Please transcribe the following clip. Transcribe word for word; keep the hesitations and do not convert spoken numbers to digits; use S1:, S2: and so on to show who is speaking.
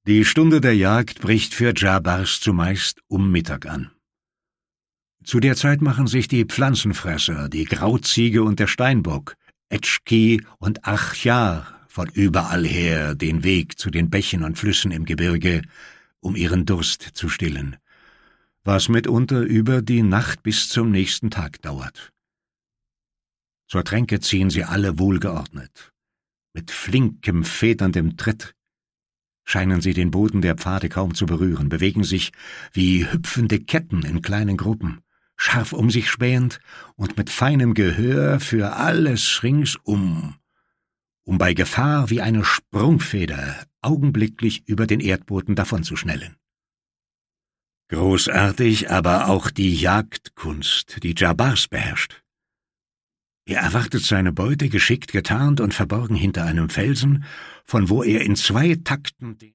S1: Die Stunde der Jagd bricht für Dschabars zumeist um Mittag an. Zu der Zeit machen sich die Pflanzenfresser, die Grauziege und der Steinbock, Etschki und Achjar von überall her den Weg zu den Bächen und Flüssen im Gebirge, um ihren Durst zu stillen, was mitunter über die Nacht bis zum nächsten Tag dauert. Zur Tränke ziehen sie alle wohlgeordnet. Mit flinkem, federndem Tritt scheinen sie den Boden der Pfade kaum zu berühren, bewegen sich wie hüpfende Ketten in kleinen Gruppen, scharf um sich spähend und mit feinem Gehör für alles ringsum, um bei Gefahr wie eine Sprungfeder augenblicklich über den Erdboden davonzuschnellen. Großartig aber auch die Jagdkunst, die Dschabars beherrscht. Er erwartet seine Beute geschickt getarnt und verborgen hinter einem Felsen, von wo er in zwei Takten